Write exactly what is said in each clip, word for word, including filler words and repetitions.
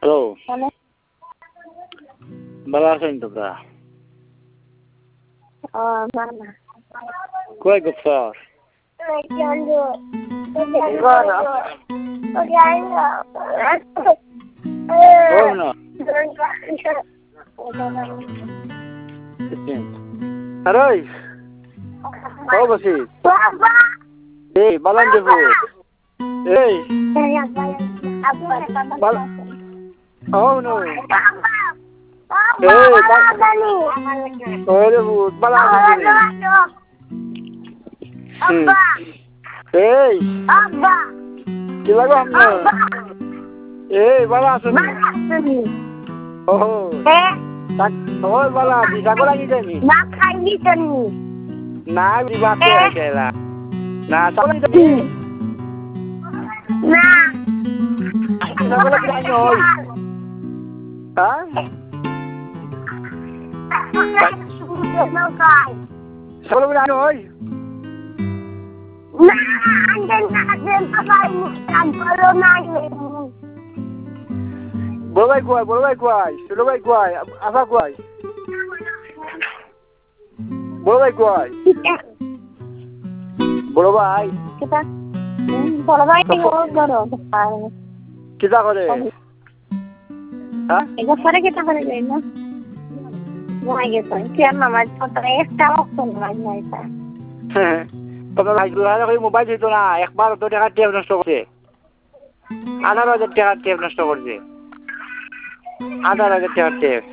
Hello, hello. ভালো আছেন তোমরা? ও মামা। কই গেছস? শোন না। আরে কও বসি এই বালান দেবো এই বাল ও নো এই ওরে ভূত বালা দিবি এই কি লাগো আমনে এই বালা আসনি ও tak ওই বালা দি যাগো লাগি যানি না খাইনি জানি না বিবাতে গেলা না চলে যাবি না যাগো লাগি যাই ওই হ্যাঁ চলো বলে আনো ওই না আন্দেন আন্দেন সবাই মুস্তান বলো না বড় ভাই কই বড় ভাই কই ছোট ভাই কই আফা কই বড় ভাই কই বড় ভাই কিটা বড় ভাই ও বড় কিটা করে হ্যাঁ এটা পরে কিটা করে যাই না ঘুমাই গেছে কি আর মামা ছোট একটা অপশন নাই নাই তোমার ভাই গুলো মোবাইল দিত না একবার তো টাকা টেপ নষ্ট করছে আঠারো হাজার টাকার টেপ নষ্ট করছে আঠারো হাজার টাকার টেপ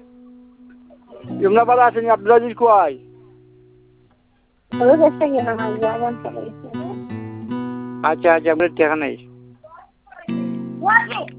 তোমরা ভালো আছেন আব্দুল আজিজ কই ওই গেছে কি না যাবেন চলে গেছে আচ্ছা আচ্ছা আমরা টাকা নাই